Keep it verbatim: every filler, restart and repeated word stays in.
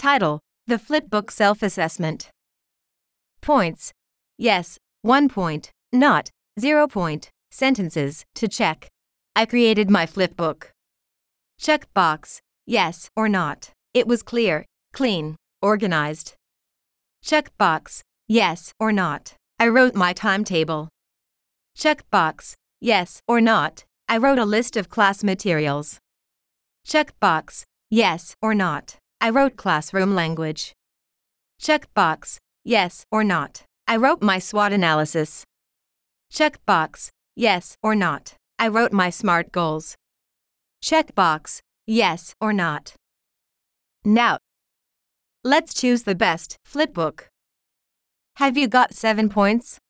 Title: The Flipbook Self-Assessment. Points: yes, one point, not, zero point. Sentences to check: I created my flipbook. Check box: yes or not. It was clear, clean, organized. Check box: yes or not. I wrote my timetable. Check box: yes or not. I wrote a list of class materials. Check box: yes or not. I wrote classroom language. Check box: yes or not. I wrote my SWOT analysis. Check box: yes or not. I wrote my SMART goals. Check box: yes or not. Now, let's choose the best flipbook. Have you got seven points?